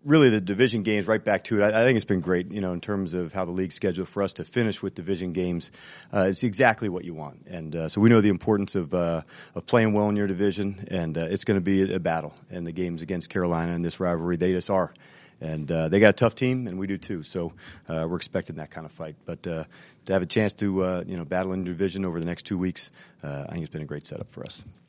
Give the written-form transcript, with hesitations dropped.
really the division games, right back to it, I think it's been great, in terms of how the league scheduled for us to finish with division games. It's exactly what you want. And so we know the importance of playing well in your division, and it's going to be a battle. And the games against Carolina in this rivalry, they just are. And they got a tough team, and we do too. So we're expecting that kind of fight. But to have a chance to battle in the division over the next 2 weeks, I think it's been a great setup for us.